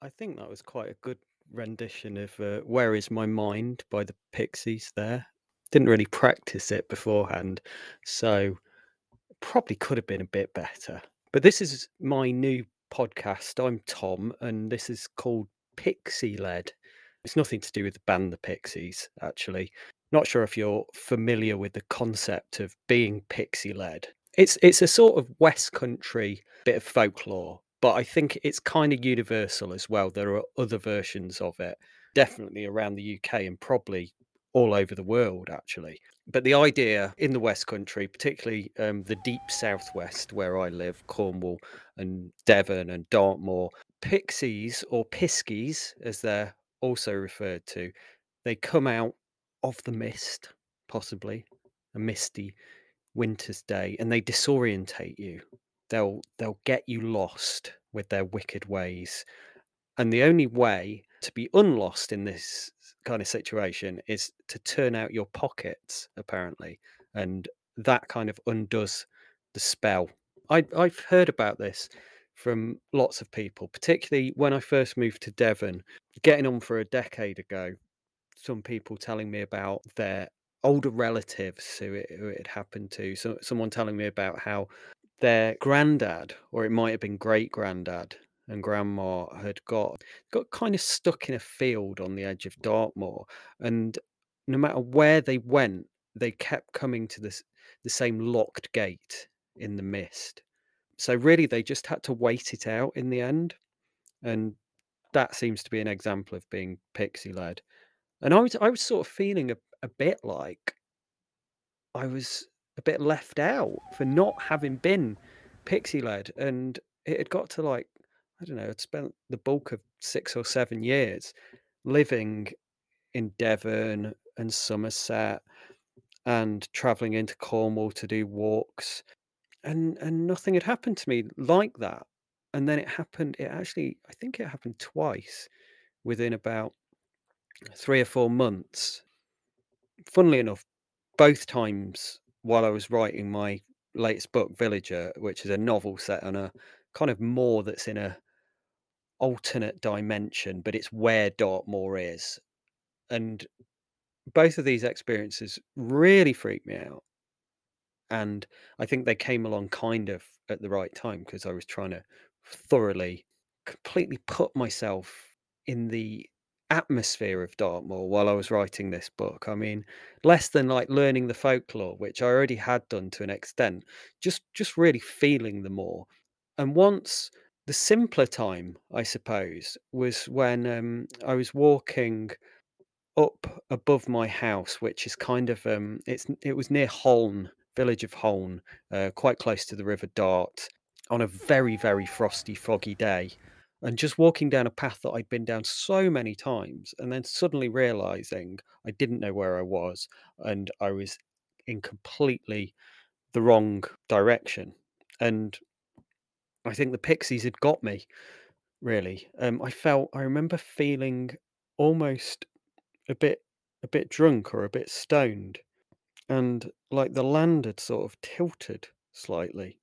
I think that was quite a good rendition of Where Is My Mind by the Pixies there. Didn't really practice it beforehand, so probably could have been a bit better. But this is my new podcast. I'm Tom, and this is called Pixie Led. It's nothing to do with the band The Pixies, actually. Not sure if you're familiar with the concept of being pixie led. It's a sort of West Country bit of folklore, but I think it's kind of universal as well. There are other versions of it, definitely around the UK and probably all over the world, actually. But the idea in the West Country, particularly the deep southwest where I live, Cornwall and Devon and Dartmoor, pixies or piskies, as they're also referred to, they come out of the mist, possibly a misty winter's day, and they disorientate you. They'll get you lost with their wicked ways. And the only way to be unlost in this kind of situation is to turn out your pockets, apparently. And that kind of undoes the spell. I've heard about this from lots of people, particularly when I first moved to Devon, getting on for a decade ago. Some people telling me about their older relatives who it had happened to. So someone telling me about how their granddad, or it might have been great granddad and grandma, had got kind of stuck in a field on the edge of Dartmoor, and no matter where they went, they kept coming to the same locked gate in the mist. So really, they just had to wait it out in the end, and that seems to be an example of being pixie led. And I was sort of feeling a bit like I was a bit left out for not having been pixie led, and it had got to, like, I don't know, I'd spent the bulk of 6 or 7 years living in Devon and Somerset and travelling into Cornwall to do walks, and nothing had happened to me like that. And then it actually, I think it happened twice within about 3 or 4 months. Funnily enough, both times while I was writing my latest book, Villager, which is a novel set on a kind of moor that's in a alternate dimension, but it's where Dartmoor is. And both of these experiences really freaked me out. And I think they came along kind of at the right time because I was trying to thoroughly, completely put myself in the atmosphere of Dartmoor while I was writing this book. I mean, less than like learning the folklore, which I already had done to an extent, just really feeling the more. And once the simpler time, I suppose, was when I was walking up above my house, which is kind of it was near Holne, village of Holne, quite close to the River Dart, on a very, very frosty, foggy day. And just walking down a path that I'd been down so many times, and then suddenly realizing I didn't know where I was, and I was in completely the wrong direction. And I think the Pixies had got me, really. I remember feeling almost a bit drunk or a bit stoned, and, like, the land had sort of tilted slightly.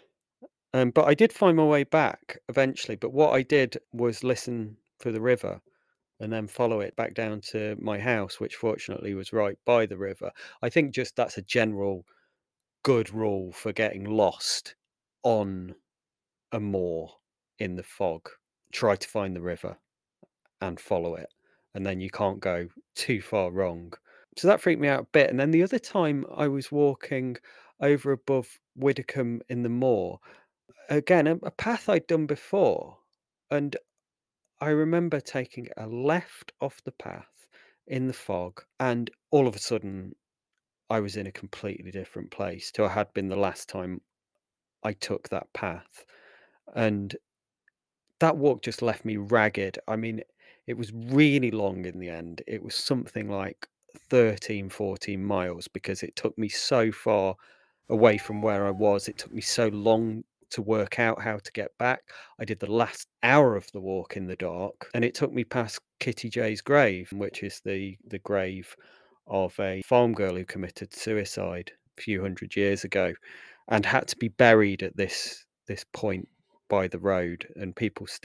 But I did find my way back eventually, but what I did was listen for the river and then follow it back down to my house, which fortunately was right by the river. I think just that's a general good rule for getting lost on a moor in the fog. Try to find the river and follow it, and then you can't go too far wrong. So that freaked me out a bit, and then the other time I was walking over above Widdicombe in the moor, again, a path I'd done before, and I remember taking a left off the path in the fog, and all of a sudden, I was in a completely different place to I had been the last time I took that path, and that walk just left me ragged. I mean, it was really long in the end. It was something like 13, 14 miles because it took me so far away from where I was. It took me so long to work out how to get back. I did the last hour of the walk in the dark, and it took me past Kitty J's grave, which is the grave of a farm girl who committed suicide a few hundred years ago and had to be buried at this point by the road, and people still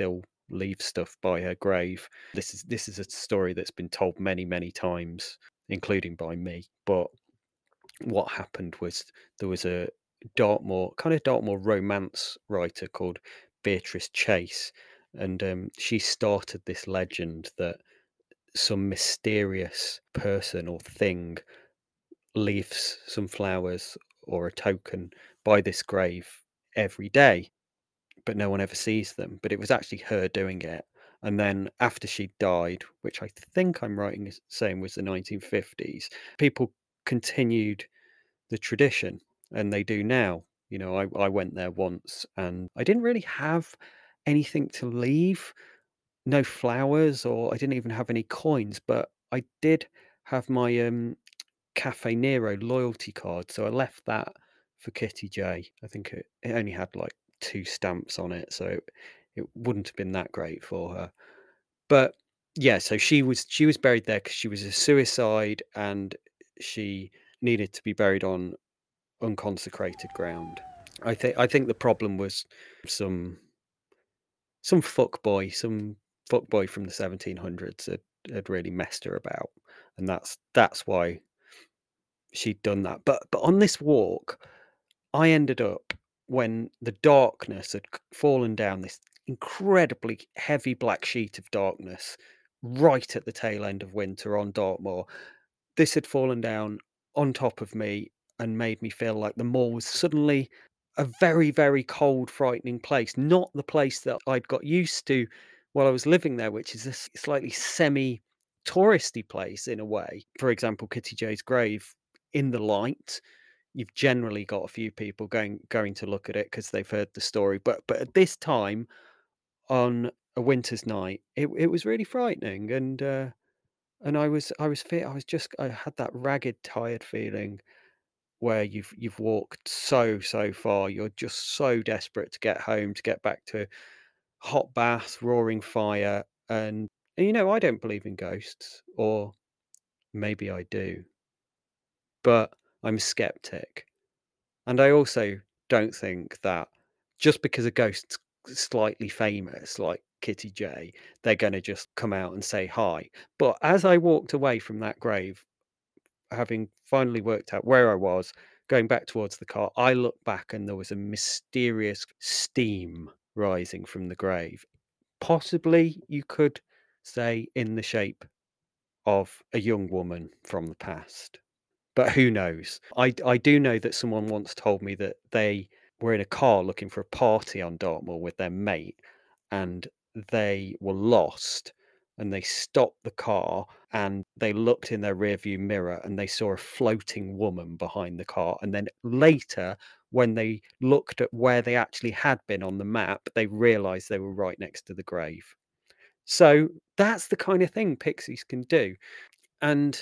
leave stuff by her grave. This is a story that's been told many, many times, including by me. But what happened was there was a Dartmoor romance writer called Beatrice Chase, and she started this legend that some mysterious person or thing leaves some flowers or a token by this grave every day, but no one ever sees them. But it was actually her doing it. And then after she died, which I think I'm right in saying was the 1950s, people continued the tradition, and they do now. I went there once and I didn't really have anything to leave, no flowers, or I didn't even have any coins, but I did have my Cafe Nero loyalty card, so I left that for Kitty J. I think it only had like two stamps on it, so it wouldn't have been that great for her. But yeah, so she was buried there because she was a suicide and she needed to be buried on unconsecrated ground. I think the problem was some some fuckboy from the 1700s had really messed her about, and that's why she'd done that. But on this walk, I ended up when the darkness had fallen down, this incredibly heavy black sheet of darkness right at the tail end of winter on Dartmoor. This had fallen down on top of me and made me feel like the moor was suddenly a very, very cold, frightening place, not the place that I'd got used to while I was living there, which is a slightly semi-touristy place in a way. For example, Kitty J's grave in the light, you've generally got a few people going to look at it because they've heard the story. But at this time on a winter's night, it was really frightening, and I had that ragged, tired feeling where you've walked so far. You're just so desperate to get home, to get back to hot bath, roaring fire, and I don't believe in ghosts, or maybe I do, but I'm a skeptic. And I also don't think that just because a ghost's slightly famous, like Kitty J, they're gonna just come out and say hi. But as I walked away from that grave, having finally worked out where I was, going back towards the car, I looked back and there was a mysterious steam rising from the grave. Possibly, you could say, in the shape of a young woman from the past. But who knows? I do know that someone once told me that they were in a car looking for a party on Dartmoor with their mate, and they were lost, and they stopped the car, and they looked in their rearview mirror, and they saw a floating woman behind the car, and then later, when they looked at where they actually had been on the map, they realized they were right next to the grave. So, that's the kind of thing pixies can do, and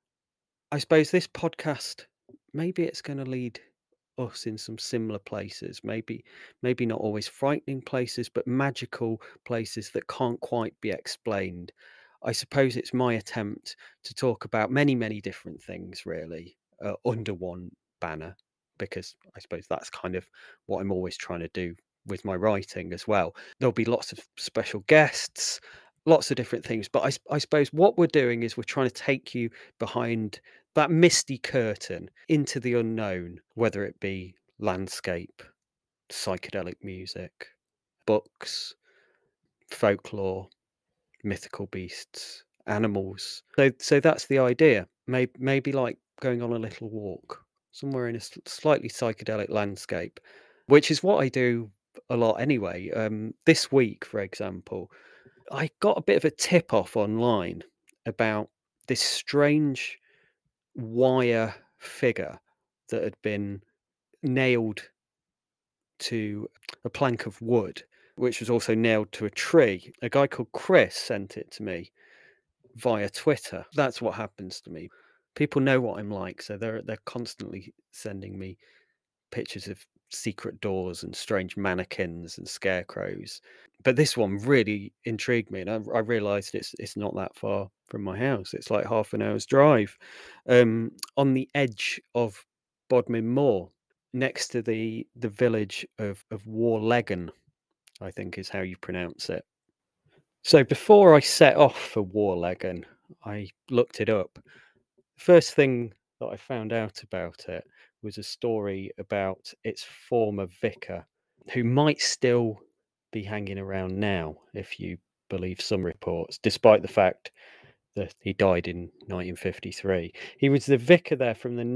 I suppose this podcast, maybe it's going to lead us in some similar places. Maybe not always frightening places, but magical places that can't quite be explained. I suppose it's my attempt to talk about many, many different things, really, under one banner, because I suppose that's kind of what I'm always trying to do with my writing as well. There'll be lots of special guests, lots of different things, but I suppose what we're doing is we're trying to take you behind that misty curtain into the unknown, whether it be landscape, psychedelic music, books, folklore, mythical beasts, animals. So that's the idea. Maybe like going on a little walk somewhere in a slightly psychedelic landscape, which is what I do a lot anyway. This week, for example, I got a bit of a tip off online about this strange wire figure that had been nailed to a plank of wood, which was also nailed to a tree. A guy called Chris sent it to me via Twitter. That's what happens to me. People know what I'm like, so they're constantly sending me pictures of secret doors and strange mannequins and scarecrows. But this one really intrigued me, and I realised it's not that far from my house. It's like half an hour's drive, on the edge of Bodmin Moor, next to the village of Warleggan, I think is how you pronounce it. So before I set off for Warleggan, I looked it up. The first thing that I found out about it was a story about its former vicar, who might still be hanging around now, if you believe some reports, despite the fact that he died in 1953. He was the vicar there from the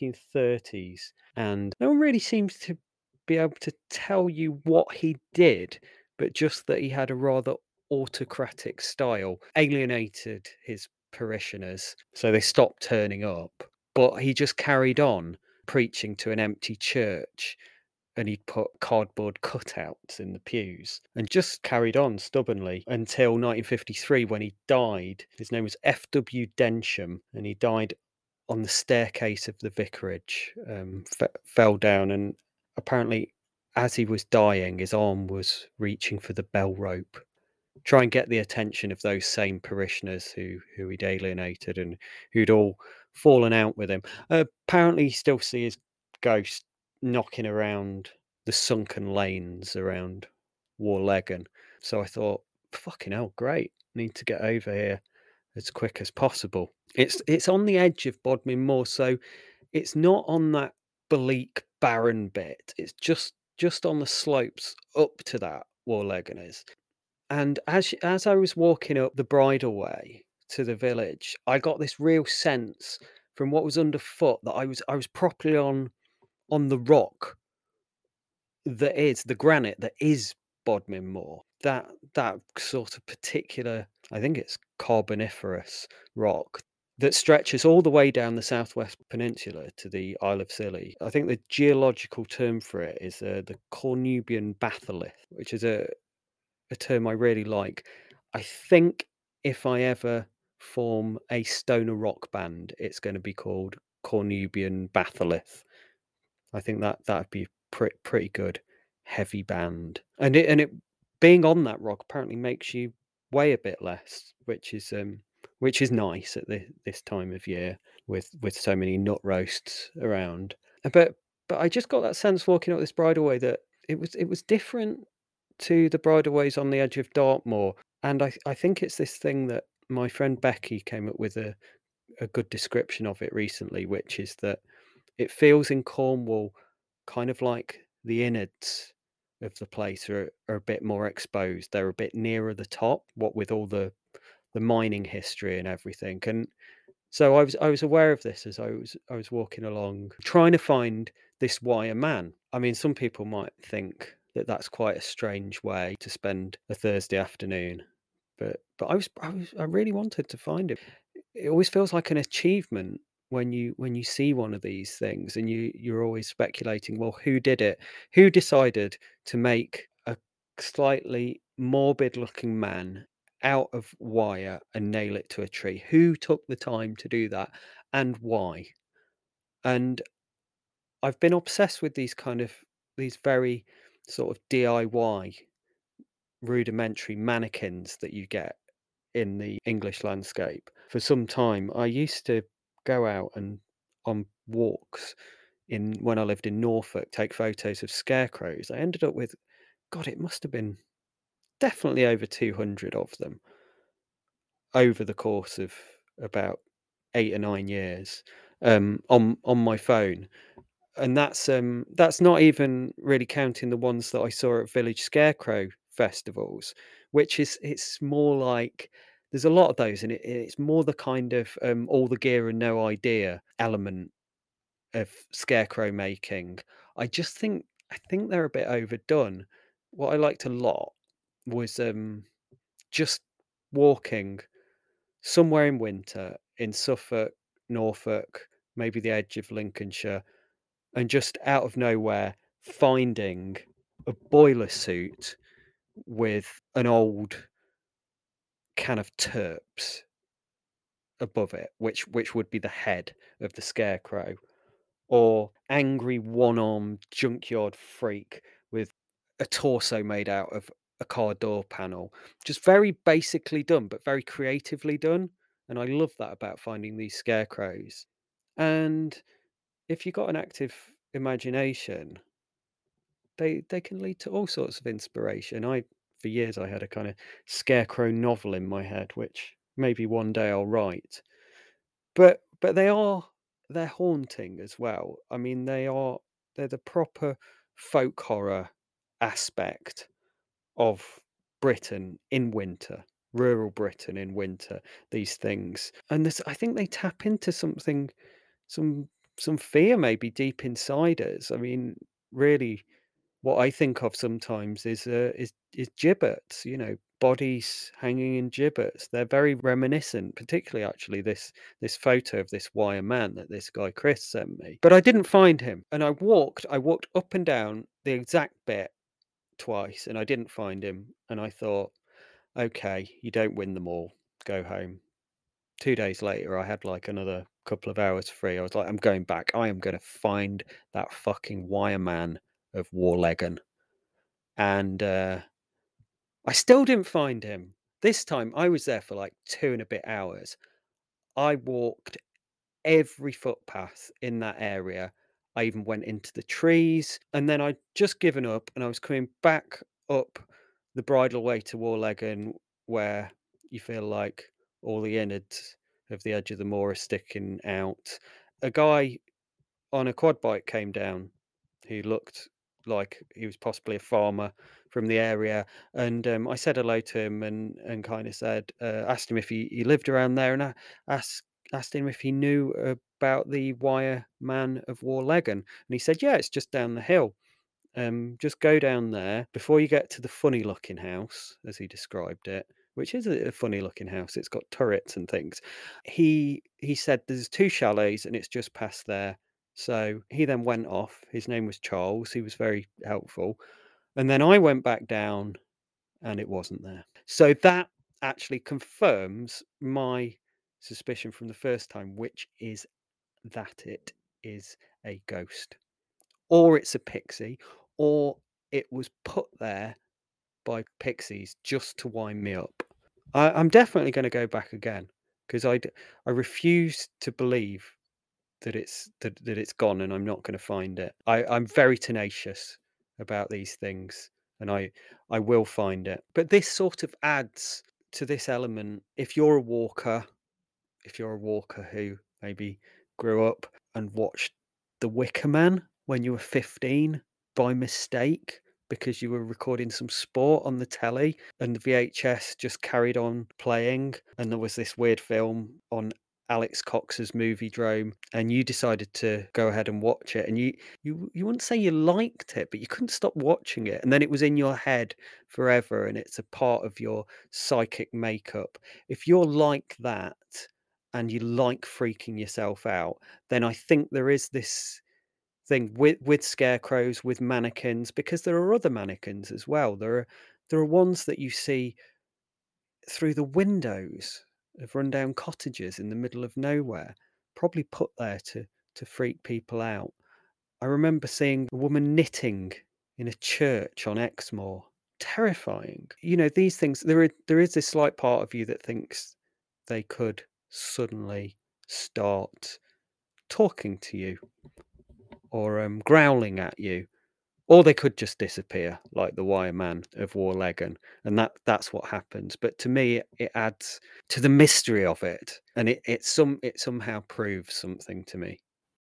1930s, and no one really seems to be able to tell you what he did, but just that he had a rather autocratic style, alienated his parishioners, so they stopped turning up. But he just carried on preaching to an empty church, and he'd put cardboard cutouts in the pews and just carried on stubbornly until 1953 when he died. His name was F.W. Densham, and he died on the staircase of the vicarage, fell down, and apparently, as he was dying, his arm was reaching for the bell rope. Try and get the attention of those same parishioners who he'd alienated and who'd all fallen out with him. Apparently, you still see his ghost knocking around the sunken lanes around Warleggan. So I thought, fucking hell, great. Need to get over here as quick as possible. It's on the edge of Bodmin Moor, so it's not on that bleak, barren bit. It's just on the slopes up to that Warleggan is. And as I was walking up the bridleway to the village, I got this real sense from what was underfoot that I was properly on the rock that is the granite that is Bodmin Moor. That sort of particular, I think it's Carboniferous rock that stretches all the way down the southwest peninsula to the Isle of Scilly. I think the geological term for it is the Cornubian batholith, which is a term I really like. I think if I ever form a stoner rock band, it's going to be called Cornubian Batholith. I think that'd be pretty good heavy band. And it being on that rock apparently makes you weigh a bit less, which is nice at this time of year with so many nut roasts around. But but I just got that sense walking up this bridleway that it was different to the bridleways on the edge of Dartmoor, and I think it's this thing that my friend Becky came up with a good description of it recently, which is that it feels in Cornwall kind of like the innards of the place are a bit more exposed. They're a bit nearer the top, what with all the mining history and everything. And so I was aware of this as I was walking along, trying to find this wire man. I mean, some people might think that that's quite a strange way to spend a Thursday afternoon, but I really wanted to find it. It always feels like an achievement when you see one of these things, and you're always speculating, well, who did it? Who decided to make a slightly morbid looking man out of wire and nail it to a tree? Who took the time to do that, and why? And I've been obsessed with these very sort of DIY rudimentary mannequins that you get in the English landscape for some time. I used to go out and on walks in when I lived in Norfolk, take photos of scarecrows. I ended up with, God, it must have been definitely over 200 of them over the course of about 8 or 9 years, on my phone. And that's not even really counting the ones that I saw at village scarecrow festivals, which is it's more like there's a lot of those, and it's more the kind of all the gear and no idea element of scarecrow making. I think they're a bit overdone. What I liked a lot was just walking somewhere in winter in Suffolk, Norfolk, maybe the edge of Lincolnshire, and just out of nowhere finding a boiler suit with an old can of turps above it, which would be the head of the scarecrow, or angry one-armed junkyard freak with a torso made out of a car door panel. Just very basically done, but very creatively done. And I love that about finding these scarecrows. And if you've got an active imagination, they can lead to all sorts of inspiration. I for years I had a kind of scarecrow novel in my head, which maybe one day I'll write. But they're haunting as well. I mean, they're the proper folk horror aspect of Britain in winter, rural Britain in winter, these things. And this, I think they tap into something, some some fear maybe deep inside us. I mean, really what I think of sometimes is gibbets, bodies hanging in gibbets. They're very reminiscent, particularly actually this photo of this wire man that this guy Chris sent me. But I didn't find him, and I walked up and down the exact bit twice, and I didn't find him. And I thought, okay, you don't win them all. Go home. 2 days later, I had like another couple of hours free. I was like, I'm going back. I am going to find that fucking wire man of Warlegan. And I still didn't find him. This time I was there for like 2 and a bit hours. I walked every footpath in that area. I even went into the trees, and then I'd just given up and I was coming back up the bridle way to Warlegan, where you feel like all the innards of the edge of the moor are sticking out. A guy on a quad bike came down who looked like he was possibly a farmer from the area, and I said hello to him and kind of said, asked him if he lived around there, and I asked him if he knew about the Wire Man of Warlegan, and he said, yeah, it's just down the hill. Just go down there before you get to the funny looking house, as he described it, which is a funny looking house. It's got turrets and things. He said there's two chalets and it's just past there. So he then went off. His name was Charles. He was very helpful. And then I went back down and it wasn't there. So that actually confirms my suspicion from the first time, which is that it is a ghost, or it's a pixie, or it was put there by pixies just to wind me up. I'm definitely going to go back again because I refuse to believe that it's gone and I'm not going to find it. I'm very tenacious about these things, and I will find it. But this sort of adds to this element. If you're a walker who maybe grew up and watched The Wicker Man when you were 15 by mistake because you were recording some sport on the telly and the VHS just carried on playing, and there was this weird film on Alex Cox's Moviedrome, and you decided to go ahead and watch it, and you wouldn't say you liked it, but you couldn't stop watching it, and then it was in your head forever, and it's a part of your psychic makeup. If you're like that and you like freaking yourself out, then I think there is this thing with scarecrows, with mannequins, because there are other mannequins as well. There are ones that you see through the windows of rundown cottages in the middle of nowhere, probably put there to freak people out. I remember seeing a woman knitting in a church on Exmoor. Terrifying. These things, there is this slight part of you that thinks they could suddenly start talking to you or growling at you, or they could just disappear like the Wire Man of Warlegan, and that's what happens. But to me, it adds to the mystery of it, and it somehow proves something to me.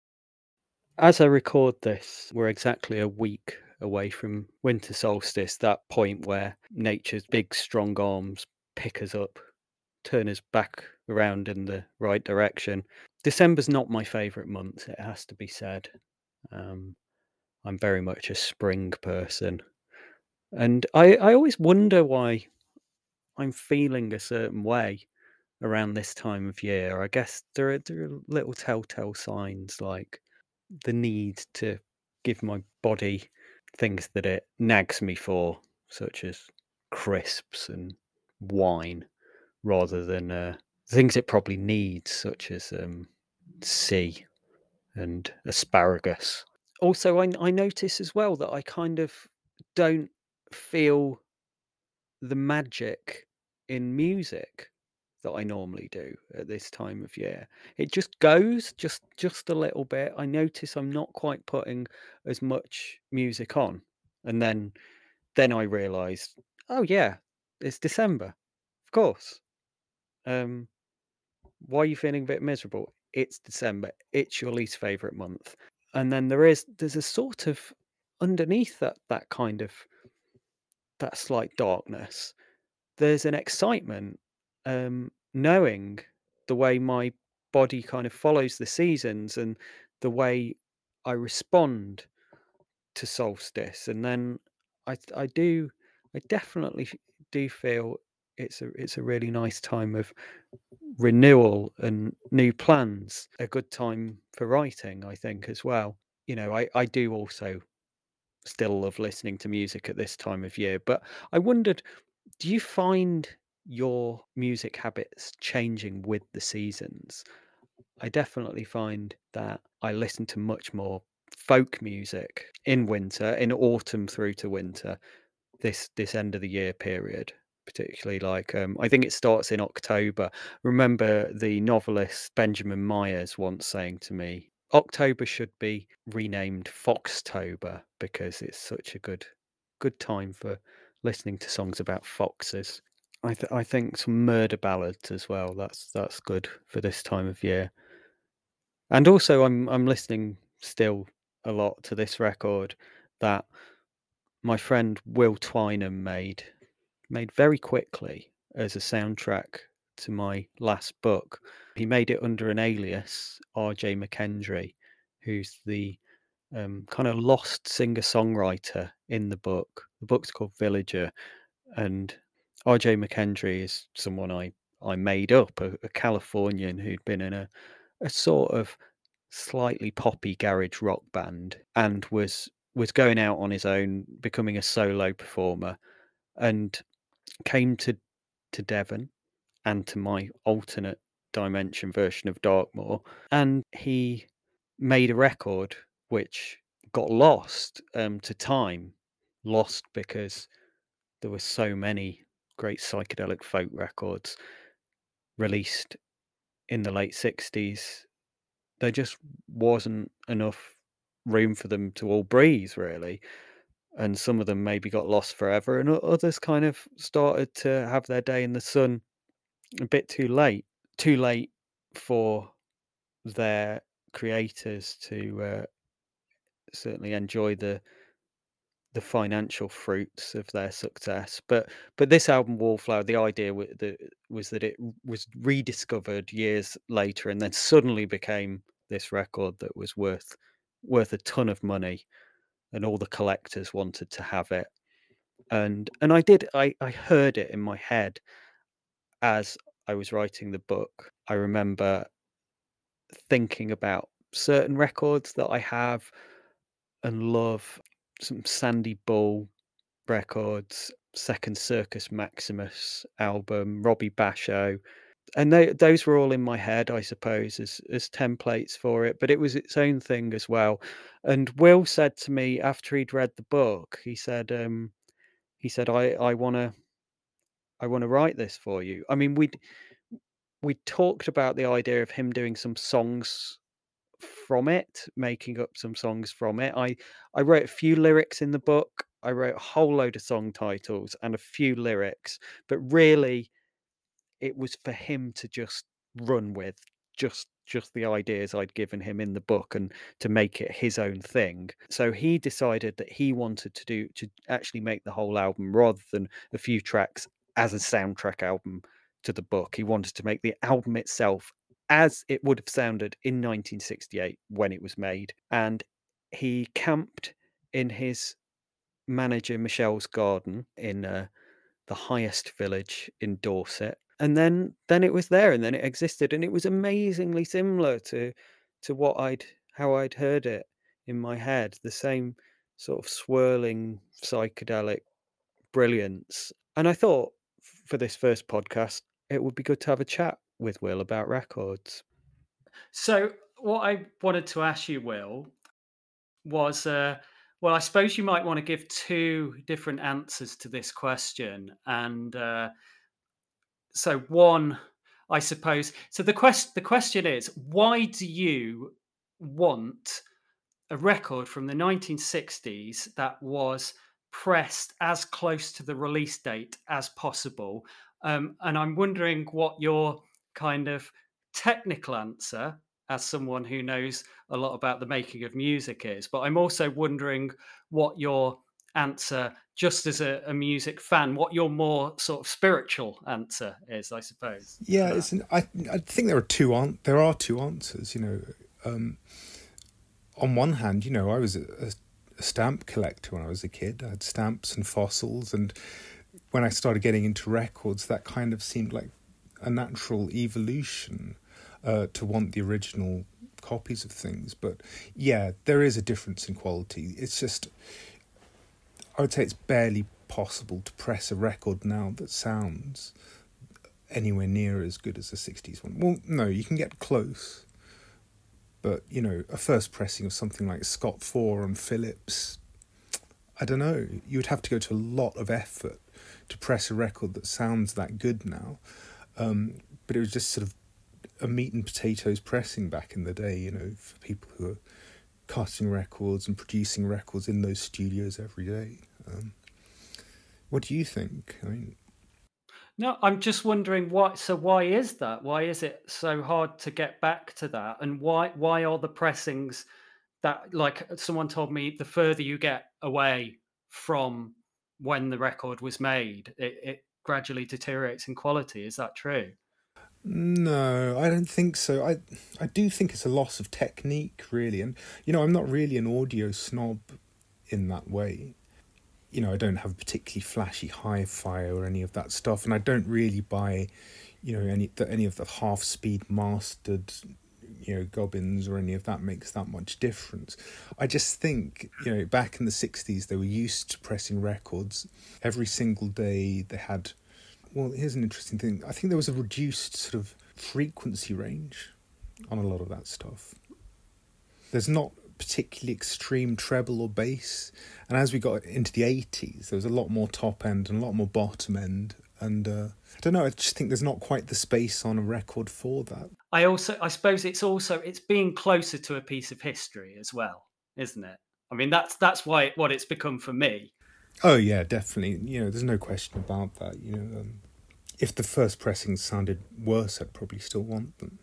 As I record this, we're exactly a week away from winter solstice, that point where nature's big, strong arms pick us up, turn us back around in the right direction. December's not my favourite month, it has to be said. Um, I'm very much a spring person. And I always wonder why I'm feeling a certain way around this time of year. I guess there are little telltale signs like the need to give my body things that it nags me for, such as crisps and wine, rather than things it probably needs, such as sea and asparagus. Also, I notice as well that I kind of don't feel the magic in music that I normally do at this time of year. It just goes just a little bit. I notice I'm not quite putting as much music on, and then I realise, Oh yeah, it's December, of course. Um, why are you feeling a bit miserable? It's December. It's your least favorite month. And then there's a sort of underneath that kind of that slight darkness. There's an excitement, knowing the way my body kind of follows the seasons and the way I respond to solstice. And then I do I definitely do feel it's a really nice time of renewal and new plans. A good time for writing, I think, as well. I do also still love listening to music at this time of year, but I wondered, do you find your music habits changing with the seasons? I definitely find that I listen to much more folk music in winter, in autumn through to winter, this end of the year period, particularly like I think it starts in October. Remember the novelist Benjamin Myers once saying to me, October should be renamed Foxtober because it's such a good time for listening to songs about foxes. I think some murder ballads as well. That's good for this time of year. And also I'm listening still a lot to this record that my friend Will Twynham made very quickly as a soundtrack to my last book. He made it under an alias, R.J. McKendry, who's the kind of lost singer-songwriter in the book. The book's called Villager, and R.J. McKendry is someone I made up, a Californian who'd been in a sort of slightly poppy garage rock band and was going out on his own, becoming a solo performer, and came to Devon and to my alternate dimension version of Dartmoor, and he made a record which got lost to time, lost because there were so many great psychedelic folk records released in the late 60s. There just wasn't enough room for them to all breathe, really. And some of them maybe got lost forever, and others kind of started to have their day in the sun a bit too late for their creators to certainly enjoy the financial fruits of their success. But this album, Wallflower, the idea was that it was rediscovered years later, and then suddenly became this record that was worth a ton of money, and all the collectors wanted to have it. And I heard it in my head as I was writing the book. I remember thinking about certain records that I have and love, some Sandy Bull records, Second Circus Maximus album, Robbie Basho, and those were all in my head, I suppose, as templates for it. But it was its own thing as well. And Will said to me after he'd read the book, he said, I want to write this for you. I mean, we talked about the idea of him doing some songs from it, making up some songs from it. I wrote a few lyrics in the book. I wrote a whole load of song titles and a few lyrics, but really it was for him to just run with, just the ideas I'd given him in the book and to make it his own thing. So he decided that he wanted to actually make the whole album rather than a few tracks as a soundtrack album to the book. He wanted to make the album itself as it would have sounded in 1968 when it was made. And he camped in his manager Michelle's garden in the highest village in Dorset. And then it was there, and then it existed, and it was amazingly similar to what I'd how I'd heard it in my head, the same sort of swirling psychedelic brilliance. And I thought for this first podcast, it would be good to have a chat with Will about records. So, what I wanted to ask you, Will, was well, I suppose you might want to give two different answers to this question. And so, one, I suppose, so the question is, why do you want a record from the 1960s that was pressed as close to the release date as possible. And I'm wondering what your kind of technical answer, as someone who knows a lot about the making of music, is. But I'm also wondering what your answer, just as a music fan, what your more sort of spiritual answer is, I suppose, to Yeah, that. I think there are two answers. On one hand, I was a stamp collector when I was a kid. I had stamps and fossils, and when I started getting into records, that kind of seemed like a natural evolution to want the original copies of things. But yeah, there is a difference in quality. It's just, I would say it's barely possible to press a record now that sounds anywhere near as good as the 60s one. Well, no, you can get close. But, a first pressing of something like Scott 4 on Philips, I don't know, you would have to go to a lot of effort to press a record that sounds that good now. But it was just sort of a meat and potatoes pressing back in the day, for people who are cutting records and producing records in those studios every day. What do you think? I mean, No, I'm just wondering why. So why is that? Why is it so hard to get back to that? And why are the pressings that, like someone told me, the further you get away from when the record was made, it gradually deteriorates in quality. Is that true? no, I don't think so. I do think it's a loss of technique, really. And, I'm not really an audio snob in that way. I don't have particularly flashy hi-fi or any of that stuff, and I don't really buy, any of the half-speed mastered, gubbins or any of that makes that much difference. I just think, back in the 60s, they were used to pressing records every single day. They had, well, here's an interesting thing. I think there was a reduced sort of frequency range on a lot of that stuff. There's not particularly extreme treble or bass, and as we got into the 80s, there was a lot more top end and a lot more bottom end, and I don't know, I just think there's not quite the space on a record for that. I suppose it's being closer to a piece of history as well, isn't it? I mean, that's why what it's become for me. Oh yeah, definitely. There's no question about that. If the first pressings sounded worse, I'd probably still want them.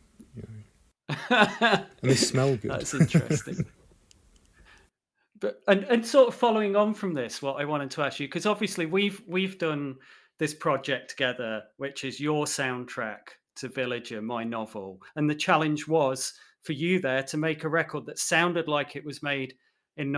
And they smell good. That's interesting. But and sort of following on from this, what I wanted to ask you, because obviously we've done this project together, which is your soundtrack to Villager, my novel, and the challenge was for you there to make a record that sounded like it was made in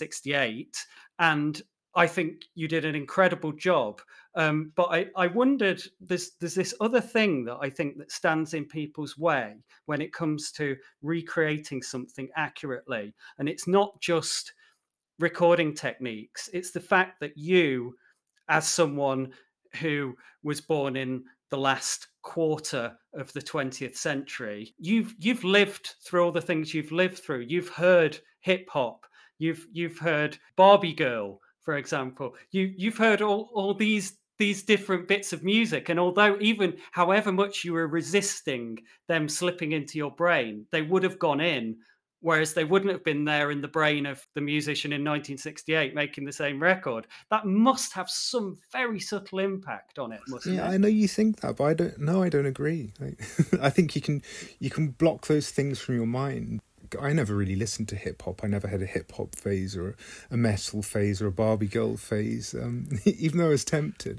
1968, and I think you did an incredible job. But I wondered, there's this other thing that I think that stands in people's way when it comes to recreating something accurately, and it's not just recording techniques. It's the fact that you, as someone who was born in the last quarter of the 20th century, you've lived through all the things you've lived through. You've heard hip hop, you've heard Barbie Girl, for example. You've heard all these different bits of music, and although even however much you were resisting them slipping into your brain, they would have gone in, whereas they wouldn't have been there in the brain of the musician in 1968 making the same record. That must have some very subtle impact on it, mustn't Yeah, it? I know you think that, but I don't. No, I don't agree. I think you can block those things from your mind. I never really listened to hip hop. I never had a hip hop phase or a metal phase or a Barbie girl phase, even though I was tempted.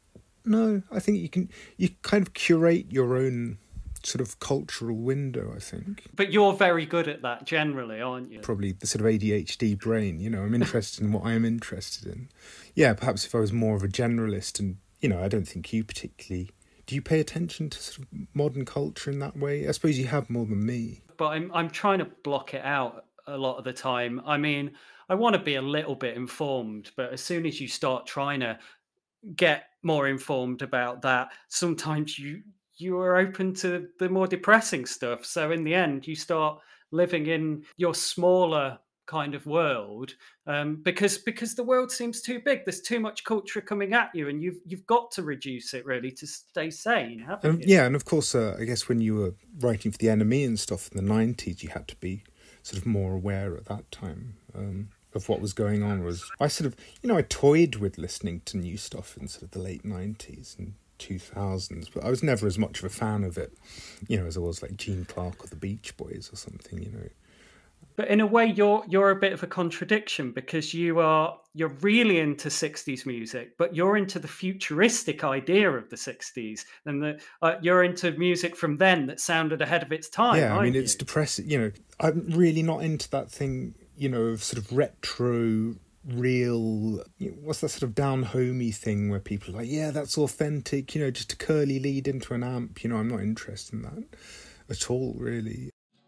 No, I think you kind of curate your own sort of cultural window, I think. But you're very good at that generally, aren't you? Probably the sort of ADHD brain, I'm interested in what I am interested in. Yeah, perhaps if I was more of a generalist and, I don't think you particularly... Do you pay attention to sort of modern culture in that way? I suppose you have more than me. But I'm trying to block it out a lot of the time. I mean, I want to be a little bit informed, but as soon as you start trying to get more informed about that, sometimes you are open to the more depressing stuff. So in the end, you start living in your smaller kind of world, because the world seems too big. There's too much culture coming at you, and you've got to reduce it really to stay sane, haven't you? Yeah, and of course, I guess when you were writing for the NME and stuff in the 90s, you had to be sort of more aware at that time. of what was going on was I sort of, I toyed with listening to new stuff in sort of the late 90s and 2000s, but I was never as much of a fan of it, as I was like Gene Clark or the Beach Boys or something. But in a way, you're a bit of a contradiction, because you're really into 60s music, but you're into the futuristic idea of the 60s, and you're into music from then that sounded ahead of its time, Yeah, I mean, aren't it's you? depressing. I'm really not into that thing, of sort of retro, real, what's that sort of down homey thing where people are like, yeah, that's authentic, just a curly lead into an amp. I'm not interested in that at all, really.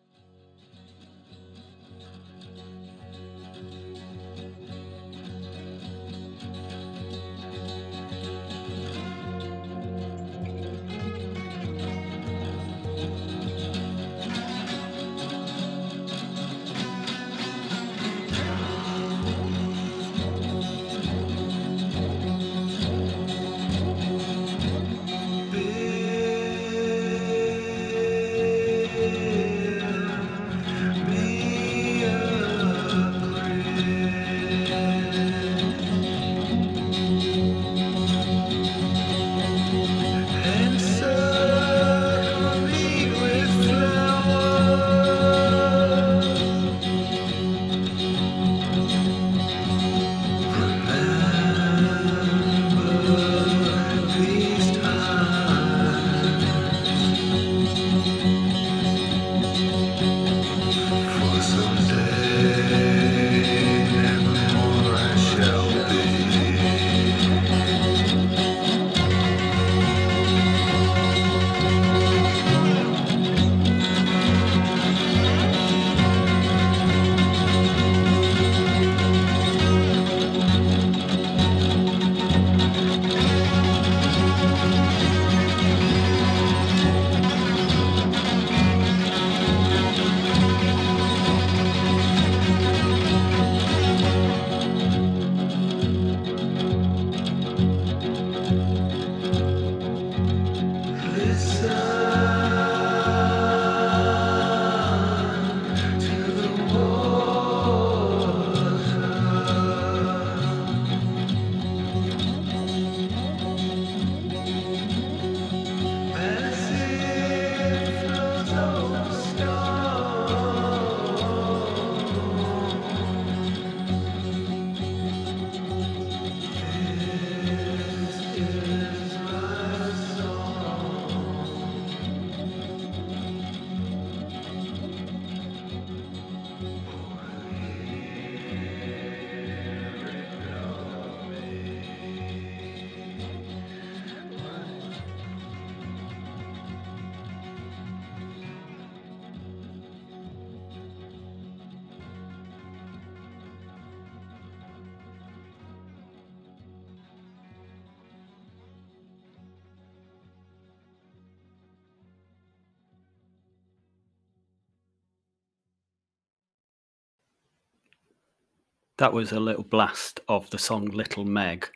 That was a little blast of the song Little Meg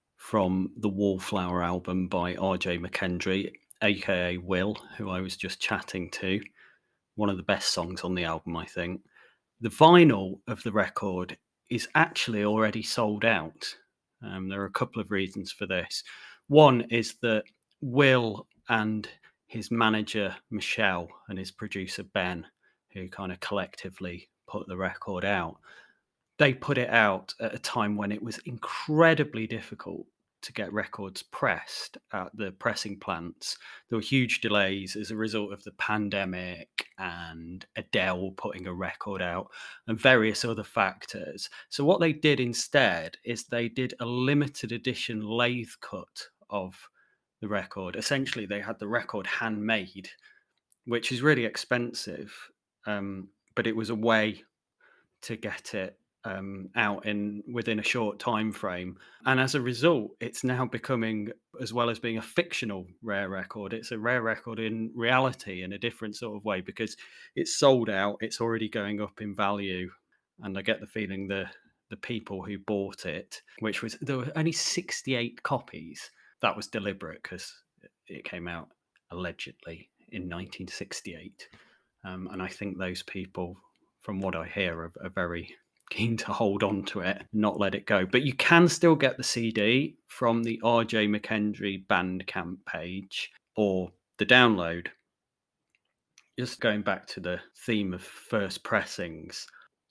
from the Wallflower album by RJ McKendry, aka Will, who I was just chatting to. One of the best songs on the album, I think. The vinyl of the record is actually already sold out. There are a couple of reasons for this. One is that Will and his manager Michelle and his producer Ben, who kind of collectively put the record out, they put it out at a time when it was incredibly difficult to get records pressed at the pressing plants. There were huge delays as a result of the pandemic and Adele putting a record out and various other factors. So what they did instead is they did a limited edition lathe cut of the record. Essentially, they had the record handmade, which is really expensive, but it was a way to get it out in within a short time frame. And as a result, it's now becoming, as well as being a fictional rare record, it's a rare record in reality in a different sort of way, because it's sold out, it's already going up in value. And I get the feeling the people who bought it, which was, there were only 68 copies, that was deliberate because it came out allegedly in 1968. And I think those people, from what I hear, are very keen to hold on to it, not let it go. But you can still get the CD from the RJ McKendry Bandcamp page or the download. Just going back to the theme of first pressings,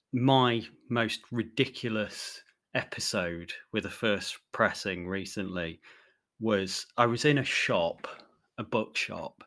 my most ridiculous episode with a first pressing recently was I was in a shop, a bookshop,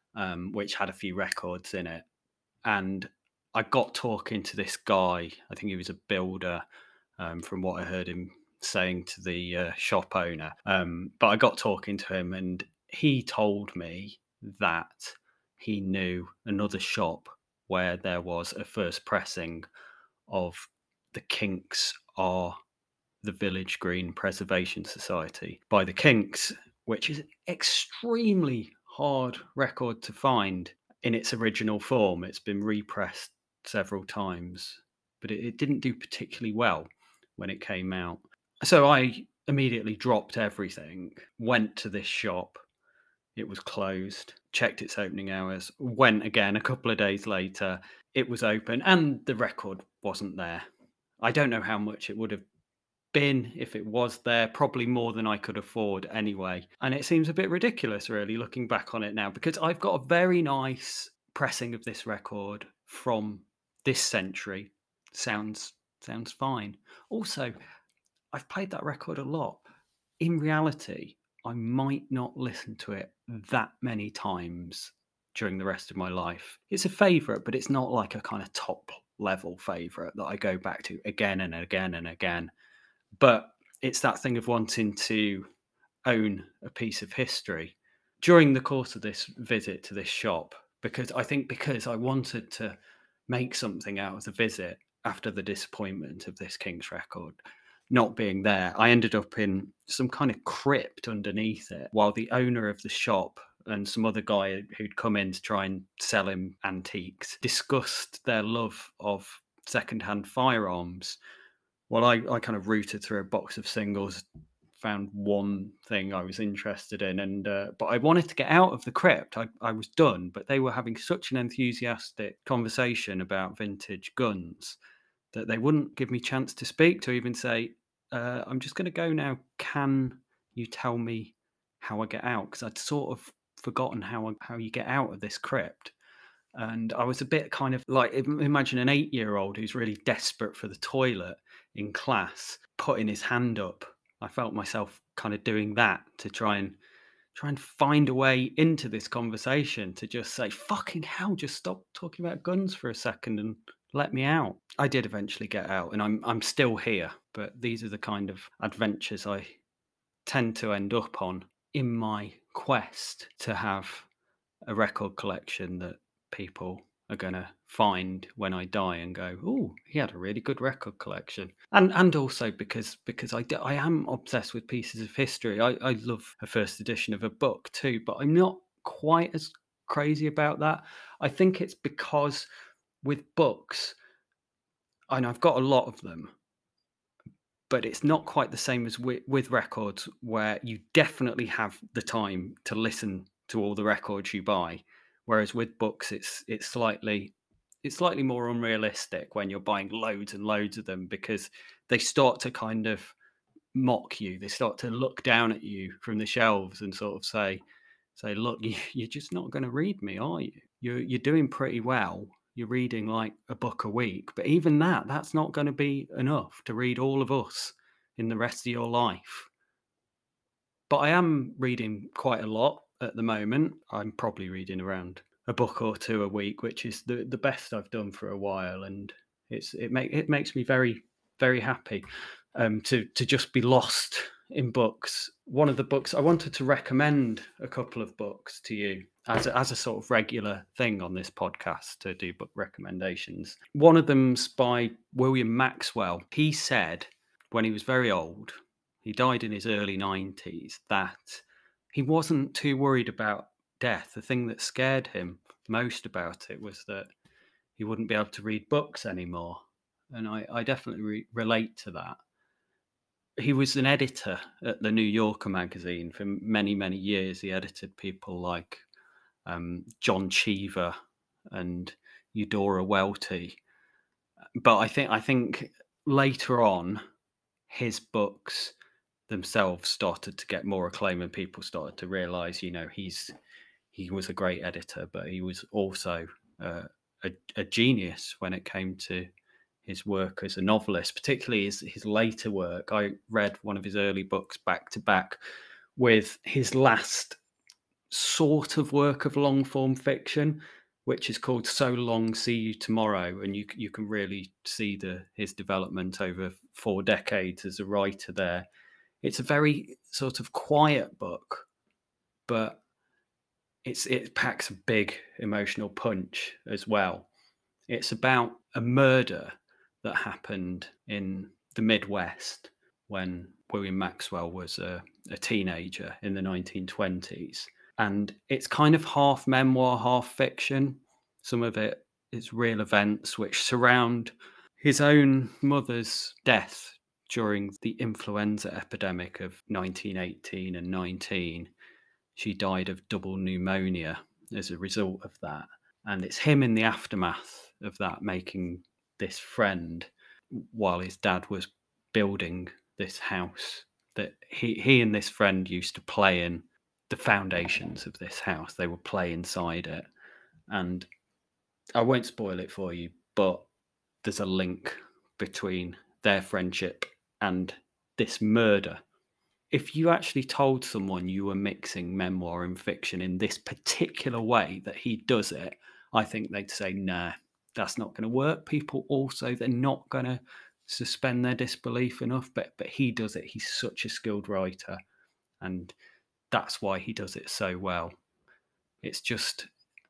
which had a few records in it. And I got talking to this guy. I think he was a builder, from what I heard him saying to the shop owner. But I got talking to him, and he told me that he knew another shop where there was a first pressing of The Kinks Are the Village Green Preservation Society by The Kinks, which is an extremely hard record to find in its original form. It's been repressed several times, but it didn't do particularly well when it came out. So I immediately dropped everything, went to this shop. It was closed, checked its opening hours, went again a couple of days later. It was open and the record wasn't there. I don't know how much it would have been if it was there, probably more than I could afford anyway. And it seems a bit ridiculous, really, looking back on it now, because I've got a very nice pressing of this record from this century. Sounds fine. Also, I've played that record a lot. In reality, I might not listen to it that many times during the rest of my life. It's a favourite, but it's not like a kind of top level favourite that I go back to again and again and again. But it's that thing of wanting to own a piece of history. During the course of this visit to this shop, because I wanted to make something out of the visit after the disappointment of this Kinks record not being there, I ended up in some kind of crypt underneath it while the owner of the shop and some other guy who'd come in to try and sell him antiques discussed their love of secondhand firearms. Well, I kind of rooted through a box of singles, found one thing I was interested in, and but I wanted to get out of the crypt. I was done, but they were having such an enthusiastic conversation about vintage guns that they wouldn't give me a chance to speak, to even say, I'm just going to go now. Can you tell me how I get out? Because I'd sort of forgotten how you get out of this crypt. And I was a bit kind of like, imagine an 8-year-old who's really desperate for the toilet in class, putting his hand up. I felt myself kind of doing that to try and find a way into this conversation, to just say, fucking hell, just stop talking about guns for a second and let me out. I did eventually get out, and I'm still here, but these are the kind of adventures I tend to end up on in my quest to have a record collection that people are going to find when I die and go, oh, he had a really good record collection. And also because I am obsessed with pieces of history. I love a first edition of a book too, but I'm not quite as crazy about that. I think it's because with books, and I've got a lot of them, but it's not quite the same as with records, where you definitely have the time to listen to all the records you buy. Whereas with books, it's slightly more unrealistic when you're buying loads and loads of them, because they start to kind of mock you. They start to look down at you from the shelves and sort of say, look, you're just not going to read me, are you? You're doing pretty well. You're reading like a book a week, but even that's not going to be enough to read all of us in the rest of your life. But I am reading quite a lot at the moment. I'm probably reading around a book or two a week, which is the best I've done for a while, and it makes me very, very happy to just be lost in books. One of the books I wanted to recommend, a couple of books to you as a sort of regular thing on this podcast, to do book recommendations. One of them's by William Maxwell. He said when he was very old, he died in his early 90s, that he wasn't too worried about death. The thing that scared him most about it was that he wouldn't be able to read books anymore. And I definitely relate to that. He was an editor at the New Yorker magazine for many, many years. He edited people like John Cheever and Eudora Welty. But I think later on, his books themselves started to get more acclaim, and people started to realize, he was a great editor, but he was also uh, a genius when it came to his work as a novelist, particularly his later work. I read one of his early books back to back with his last sort of work of long form fiction, which is called So Long, See You Tomorrow, and you can really see his development over 4 decades as a writer there. It's a very sort of quiet book, but it packs a big emotional punch as well. It's about a murder that happened in the Midwest when William Maxwell was a teenager in the 1920s. And it's kind of half memoir, half fiction. Some of it is real events which surround his own mother's death during the influenza epidemic of 1918 and 19. She died of double pneumonia as a result of that. And it's him in the aftermath of that making this friend while his dad was building this house that he and this friend used to play in the foundations of this house. They would play inside it. And I won't spoil it for you, but there's a link between their friendship and this murder. If you actually told someone you were mixing memoir and fiction in this particular way that he does it, I think they'd say, nah, that's not going to work. People also, they're not going to suspend their disbelief enough, but he does it. He's such a skilled writer, and that's why he does it so well. It's just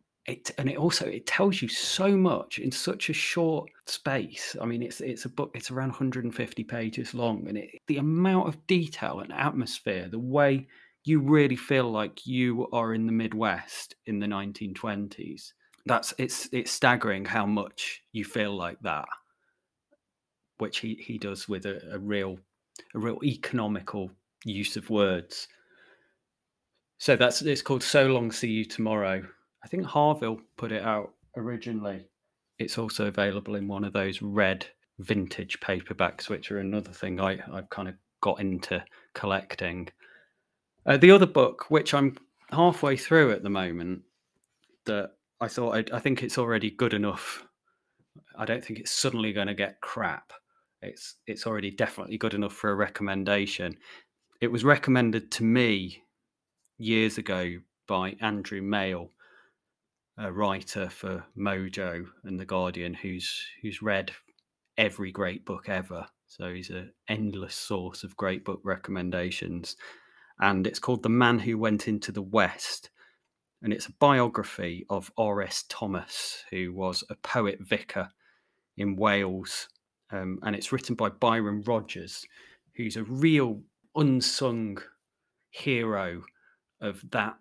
it tells you so much in such a short space. I mean, it's a book. It's around 150 pages long, and the amount of detail and atmosphere, the way you really feel like you are in the Midwest in the 1920s. It's staggering how much you feel like that, which he does with a real economical use of words. So it's called So Long, See You Tomorrow. I think Harville put it out originally. It's also available in one of those red vintage paperbacks, which are another thing I've kind of got into collecting. The other book, which I'm halfway through at the moment, that I think it's already good enough. I don't think it's suddenly going to get crap. It's already definitely good enough for a recommendation. It was recommended to me years ago by Andrew Mail, a writer for Mojo and The Guardian, who's read every great book ever. So he's an endless source of great book recommendations. And it's called The Man Who Went into the West. And it's a biography of R.S. Thomas, who was a poet vicar in Wales. And it's written by Byron Rogers, who's a real unsung hero of that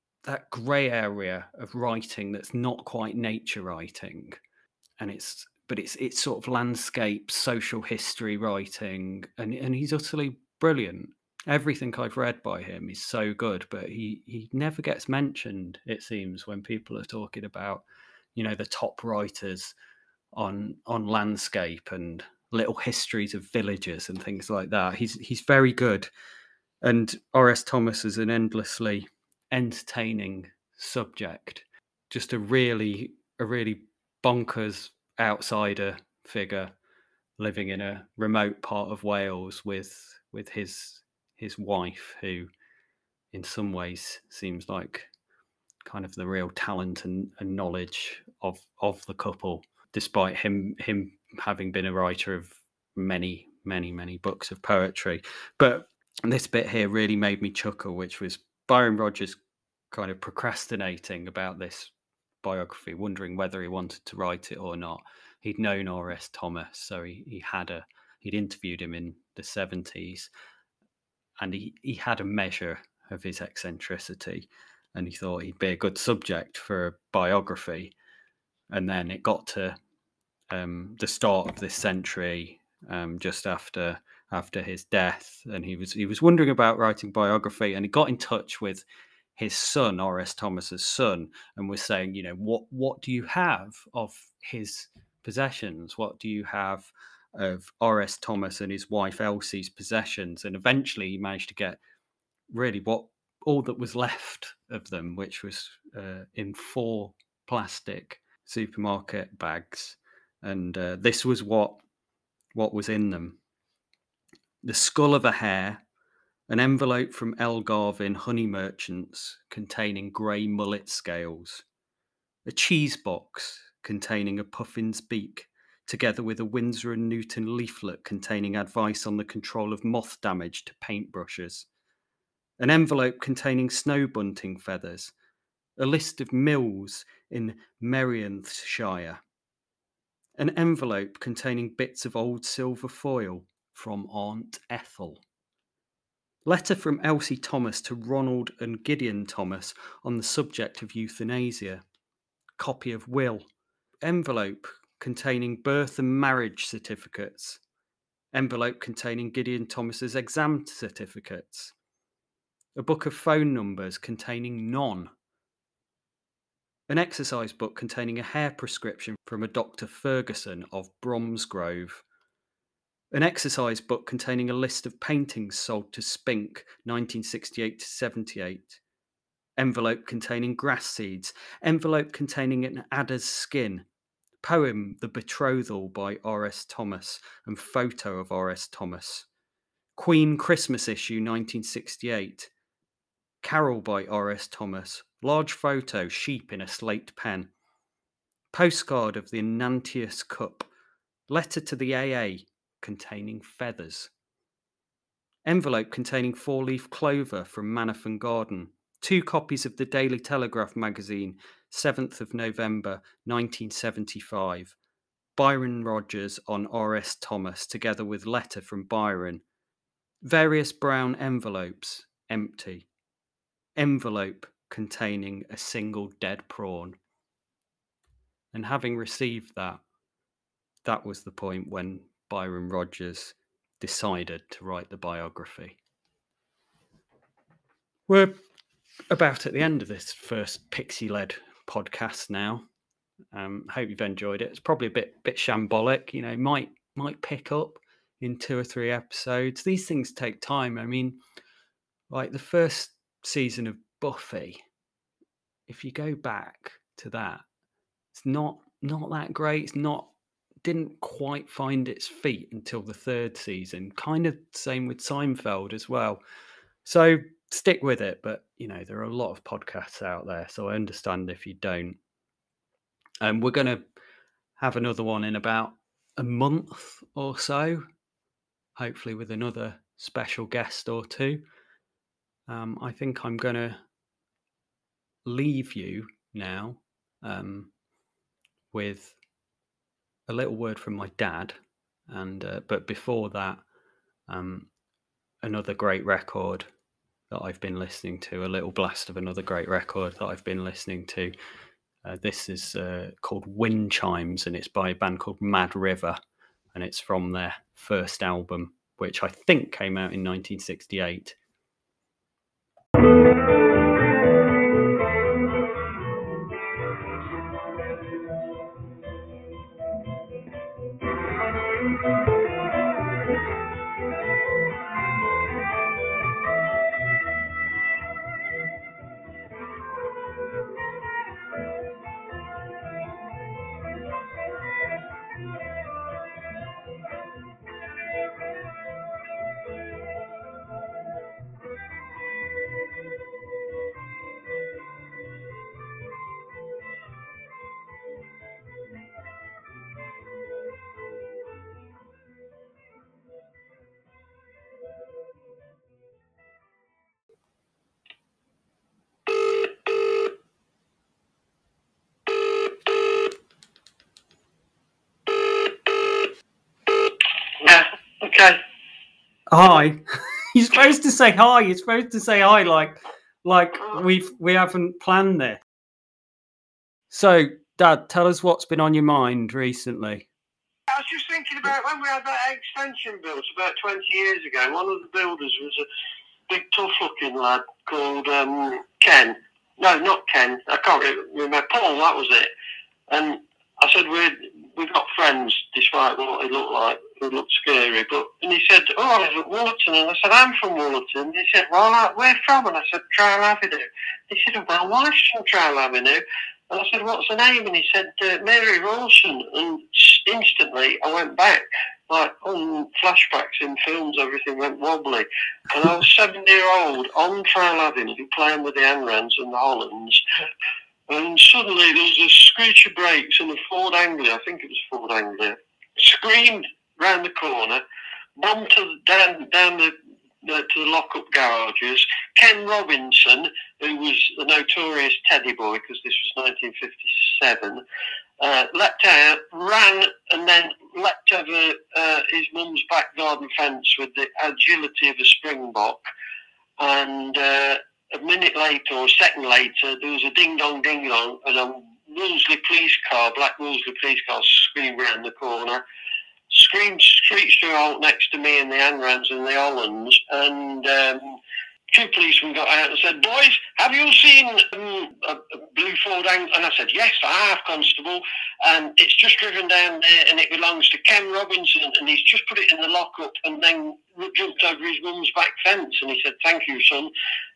grey area of writing that's not quite nature writing, and it's sort of landscape, social history writing, and he's utterly brilliant. Everything I've read by him is so good, but he never gets mentioned, it seems, when people are talking about, the top writers on landscape and little histories of villages and things like that. He's very good. And R.S. Thomas is an endlessly entertaining subject. Just a really bonkers outsider figure living in a remote part of Wales with his wife, who in some ways seems like kind of the real talent and knowledge of the couple, despite him having been a writer of many books of poetry. But this bit here really made me chuckle, which was Byron Rogers kind of procrastinating about this biography, wondering whether he wanted to write it or not. He'd known R.S. Thomas, so he'd interviewed him in the 70s, and he had a measure of his eccentricity, and he thought he'd be a good subject for a biography. And then it got to the start of this century, just after his death, and he was wondering about writing biography, and he got in touch with his son, R.S. Thomas's son, and was saying, what do you have of his possessions? What do you have of R.S. Thomas and his wife Elsie's possessions, and eventually he managed to get really all that was left of them, which was in 4 plastic supermarket bags, and this was what was in them: the skull of a hare, an envelope from Elgarvin Honey Merchants containing grey mullet scales, a cheese box containing a puffin's beak, together with a Winsor and Newton leaflet containing advice on the control of moth damage to paintbrushes, an envelope containing snow bunting feathers, a list of mills in Merionethshire, an envelope containing bits of old silver foil from Aunt Ethel. Letter from Elsie Thomas to Ronald and Gideon Thomas on the subject of euthanasia. Copy of will. Envelope containing birth and marriage certificates. Envelope containing Gideon Thomas's exam certificates. A book of phone numbers containing none. An exercise book containing a hair prescription from a Dr. Ferguson of Bromsgrove. An exercise book containing a list of paintings sold to Spink, 1968 to 78. Envelope containing grass seeds. Envelope containing an adder's skin. Poem The Betrothal by R.S. Thomas and photo of R.S. Thomas. Queen Christmas issue 1968. Carol by R.S. Thomas. Large photo, sheep in a slate pen. Postcard of the Enantius Cup. Letter to the AA containing feathers. Envelope containing 4-leaf clover from Manafan Garden. 2 copies of the Daily Telegraph magazine, 7th of November 1975. Byron Rogers on R.S. Thomas, together with letter from Byron. Various brown envelopes, empty. Envelope containing a single dead prawn. And having received that was the point when Byron Rogers decided to write the biography. We're about at the end of this first Pixie-led podcast now. Hope you've enjoyed it. It's probably a bit shambolic, might pick up in 2 or 3 episodes. These things take time. I mean, like the first season of Buffy, if you go back to that, it's not that great. Didn't quite find its feet until the 3rd season. Kind of same with Seinfeld as well. So stick with it, but there are a lot of podcasts out there, so I understand if you don't. We're going to have another one in about a month or so, hopefully with another special guest or 2. I think I'm going to leave you now with a little word from my dad, but before that, another great record that I've been listening to, a little blast of another great record that I've been listening to. This is called Wind Chimes, and it's by a band called Mad River, and it's from their first album, which I think came out in 1968. Okay. Hi. You're supposed to say hi. You're supposed to say hi like we haven't planned this. So, Dad, tell us what's been on your mind recently. I was just thinking about when we had that extension built about 20 years ago. One of the builders was a big, tough-looking lad called Ken. No, not Ken. I can't remember. Paul, that was it. And I said, we've got friends, despite what he looked like. who looked scary. And he said, "Oh, I live at Wollerton." And I said, "I'm from Wollerton." He said, "Well, where from?" And I said, "Trowell Avenue." He said, "Oh, my wife's from Trowell Avenue." And I said, "What's her name?" And he said, "Mary Rawson." And instantly I went back, like on flashbacks in films, everything went wobbly. And I was 7-year-old on Trowell Avenue playing with the Anrans and the Hollands. And suddenly there was a screech of brakes and a Ford Anglia, I think it was Ford Anglia, screamed round the corner, bumped down to the lock-up garages. Ken Robinson, who was the notorious Teddy Boy, because this was 1957, leapt out, ran, and then leapt over his mum's back garden fence with the agility of a springbok. And a minute later, or a second later, there was a ding-dong, ding-dong, and a Wolseley police car, black Wolseley police car, screamed round the corner. Screeched to a halt next to me and the Anrans and the Hollands, and two policemen got out and said, "Boys, have you seen a blue Ford Anglia?" And I said, "Yes, I have, Constable, and it's just driven down there and it belongs to Ken Robinson, and he's just put it in the lockup and then jumped over his mum's back fence." And he said, "Thank you, son."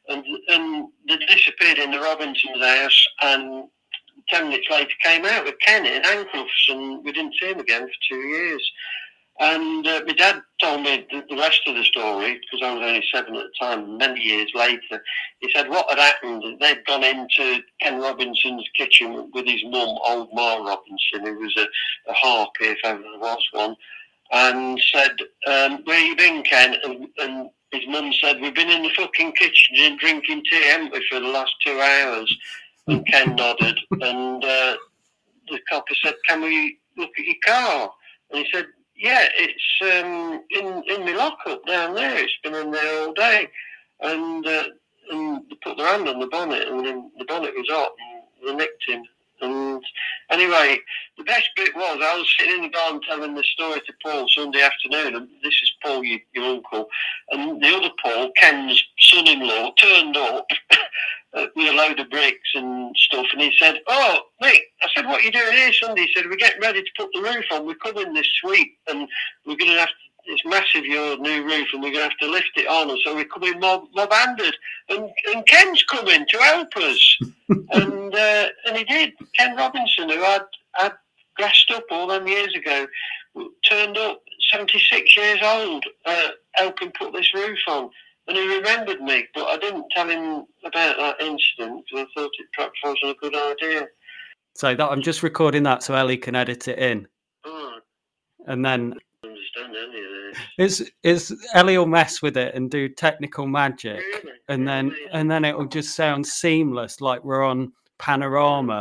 And they disappeared in the Robinson's house, and 10 minutes later came out with Ken in handcuffs, and we didn't see him again for 2 years. And my dad told me the rest of the story, because I was only 7 at the time. Many years later, he said what had happened, they'd gone into Ken Robinson's kitchen with his mum, old Ma Robinson, who was a harpy, if ever there was one, and said, "Where you been, Ken?" And his mum said, "We've been in the fucking kitchen drinking tea, haven't we, for the last 2 hours?" And Ken nodded, and the copper said, "Can we look at your car?" And he said, "Yeah, it's in my lockup down there. It's been in there all day." And they put their hand on the bonnet, and then the bonnet was hot, and they nicked him. And anyway, the best bit was I was sitting in the garden telling this story to Paul Sunday afternoon, and this is Paul, your uncle, and the other Paul, Ken's son-in-law, turned up with a load of bricks and stuff, and he said, "Oh, mate," I said, "what are you doing here Sunday?" He said, "We're getting ready to put the roof on. We're coming this week, and we're going to have to, it's massive, your new roof, and we're going to have to lift it on, and so we're coming mob-handed, and Ken's coming to help us." And he did. Ken Robinson, who I'd dressed up all them years ago, turned up, 76 years old, helping put this roof on. And he remembered me, but I didn't tell him about that incident because I thought it perhaps wasn't a good idea. So that I'm just recording that so Ellie can edit it in. Oh, And then I don't understand any of this. is Ellie will mess with it and do technical magic, Really? and then it'll just sound seamless, like we're on Panorama.